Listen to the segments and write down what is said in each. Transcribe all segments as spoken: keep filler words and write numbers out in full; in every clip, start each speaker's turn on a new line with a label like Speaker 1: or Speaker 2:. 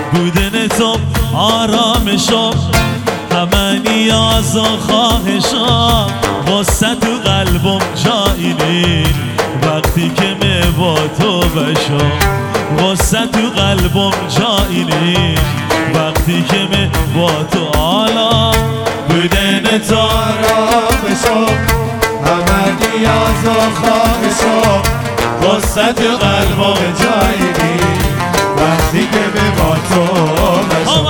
Speaker 1: بودن تو آرامشم، همه نیاز و خواهشم، واسه تو قلبم جایی نیست وقتی که می با تو بشم، واسه تو قلبم جایی نیست وقتی که می با تو. حالا بودن تو
Speaker 2: آرامشم، همه نیاز و خواهشم، واسه تو قلبم جایی نیست وقتی که می با تو بشم.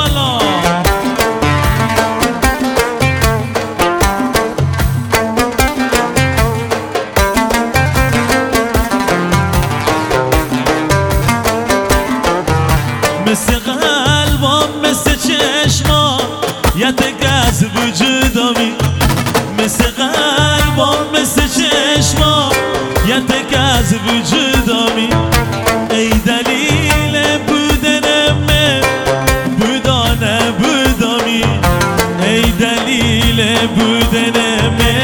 Speaker 1: مثل قلبم مثل چشما یه تک از وجودمی، مثل قلبم مثل چشما یه تک از وجودمی، ای دلیل بودنمه بودانه بودمی، ای دلیل بودنمه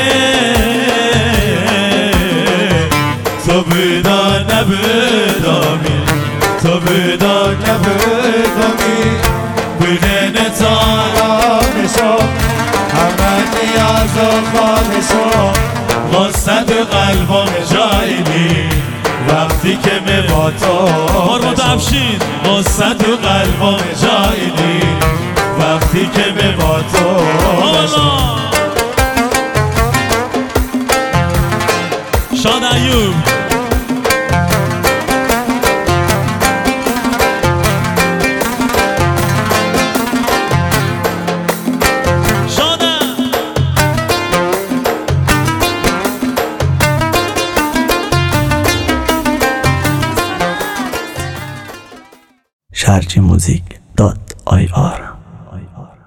Speaker 2: تو بودانه بودمی، تو بودانه بودمی، بودن تو آرامشم، همه نیاز و خواهشم، واسه تو قلبم جایی نیست وقتی که می با تو بشم، واسه تو قلبم جایی نیست وقتی که می با تو بشم.
Speaker 1: شاد ایوب
Speaker 3: شارجی موزیک دات آی آر